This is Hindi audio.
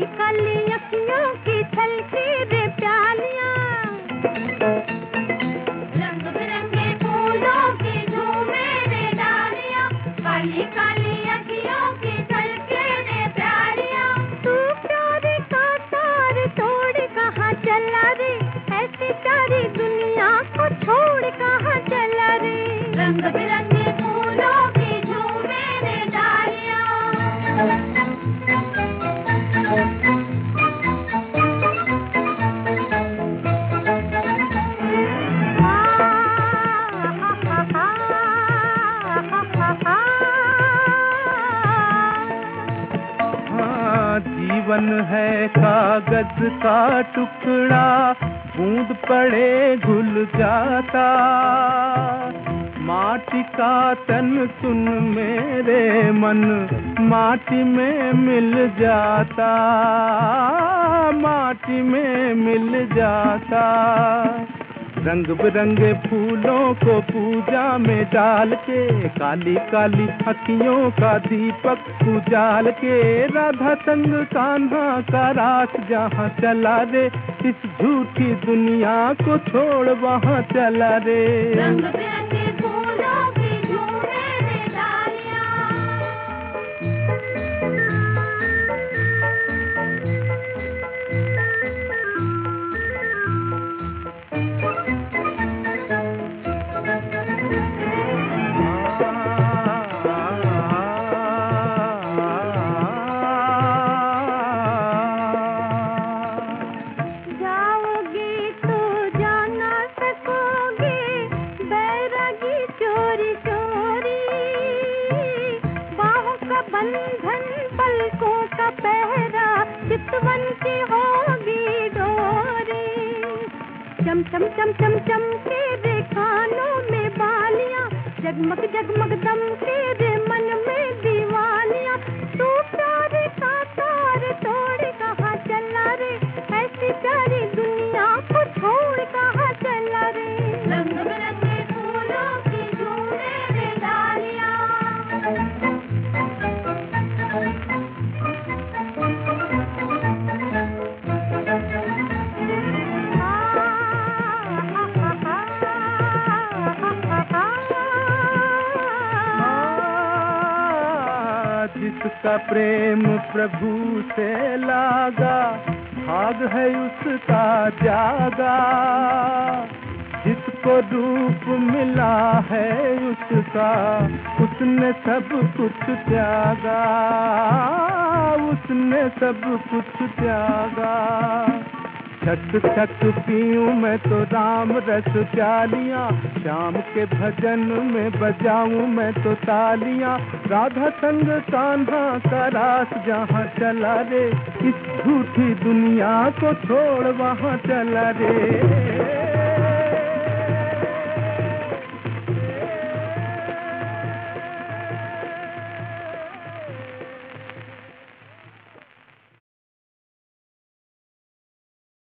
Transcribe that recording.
काली काली अखियों की छलकी रे प्यालियां, रंग बिरंगे फूलों की झूमे रे डालियां, काली काली अखियों की छलकी रे प्यालियां। तू प्यारे का तार तोड़ कहाँ चला रे, ऐसी प्यारी दुनिया को छोड़ कहाँ चला रे। रंग बिरंगे फूलों की झूमे रे डालियां। जीवन है कागज का टुकड़ा, बूंद पड़े घुल जाता। माटी का तन सुन मेरे मन, माटी में मिल जाता, माटी में मिल जाता। रंग बिरंगे फूलों को पूजा में डाल के, काली काली अखियों का दीपक उजाल के, राधा संग कान्हा का रास जहाँ चला रे, इस झूठी दुनिया को छोड़ वहाँ चला रे। रंग बिरंगे फूलों की झूमे रे डालियां। बंधन पलकों का पहरा, चितवन की होगी डोरी। चम चम चम चम चम के रे कानों में बालियां, जगमग जगमग दम के रे मन में दीवानियां। तू प्यारे का तार तोड़ कहाँ चला रे, ऐसी प्यारी दुनिया को छोड़ कहाँ चला रे। रंग बिरंगे फूलों की झूमे रे डालियां। जिसका प्रेम प्रभु से लागा, भाग है उसका जागा। जिसको रूप मिला है उसका, उसने सब कुछ त्यागा, उसने सब कुछ त्यागा। छक छक पीऊं मैं तो राम रस प्यालियां, श्याम के भजन में बजाऊं मैं तो तालियां। राधा संग कान्हा का रास जहाँ चला रे, इस झूठी दुनिया को छोड़ वहाँ चला रे।